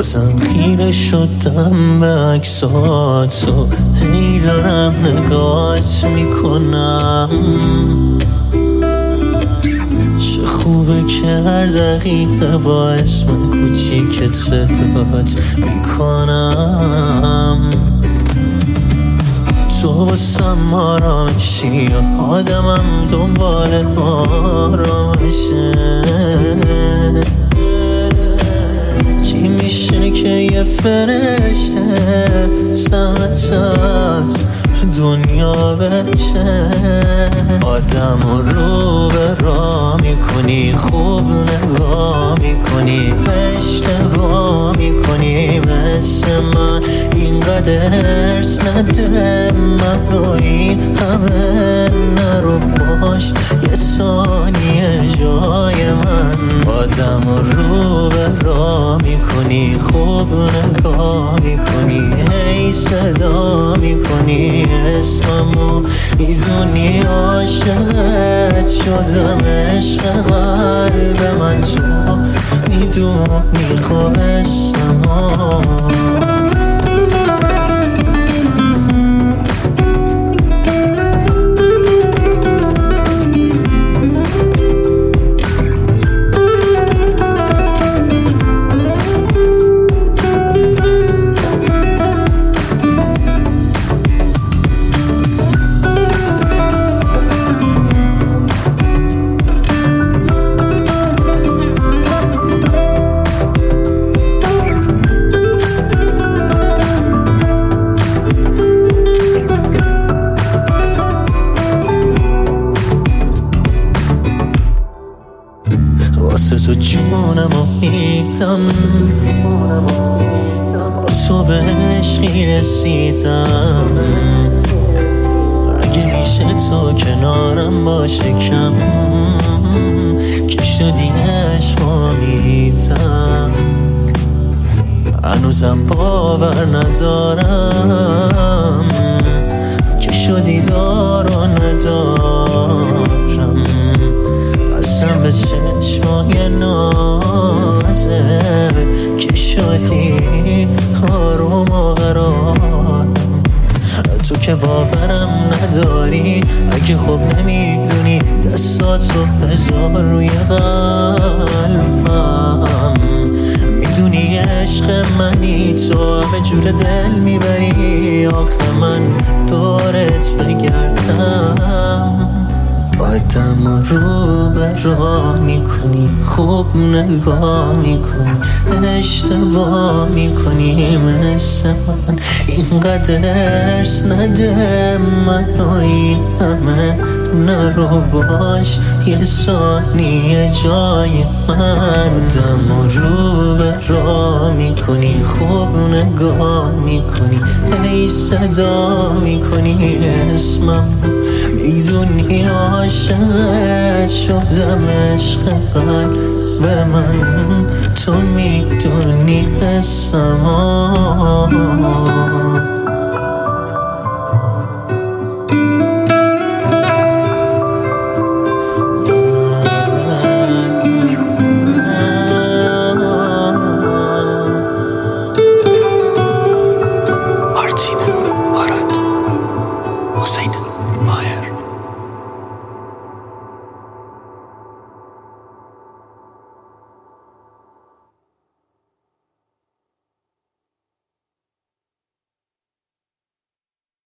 بازم خیره شدم به عکساتو، هی دارم نگاهت میکنم. چه خوبه که هر دقیقه با اسم کوچیکت صدات میکنم. تو واسم آرامشی، آدمم دنبال آرامشه. چی میشه که یه فرشته سمت از دنیا بشه؟ آدم رو به راه میکنی، خوب نگاه میکنی، اشتباه میکنی. مثل من اینقدر ارس نده، منو این همه نرو باش یه ثانیه جای من. آدم رو به راه میکنی، خوب نگاه میکنی، هی صدا میکنی اسممو، میدونی عاشقت شدم. عشق قلب من تو میدونی خوب اسممو. واسه تو جونمو میدم، با تو به عشقی رسیدم. اگه میشه تو کنارم باشه کم، که شدی عشقا میدم. هنوزم باور ندارم که شدی دار و ندارم. قسم به چشمای نازت که شدی آروم و قرارم. تو که باورم نداری، اگه خوب نمیدونی دستاتو بذار روی قلبم. میدونی عشق منی، تو همه جور دل میبری، آخه من دورت بگردم. آدم رو به راه میکنی، خوب نگاه میکنی، اشتباه میکنی. مثل من اینقدر ارس نده، منو این همه نرو باش یه ثانیه جای من. آدم رو به راه میکنی، خوب نگاه میکنی، هی صدا میکنی اسمم، میدونی عاشقت شدم. عشق قلب من تو میدونی اسمم. Artin Barat Hüseyin Maher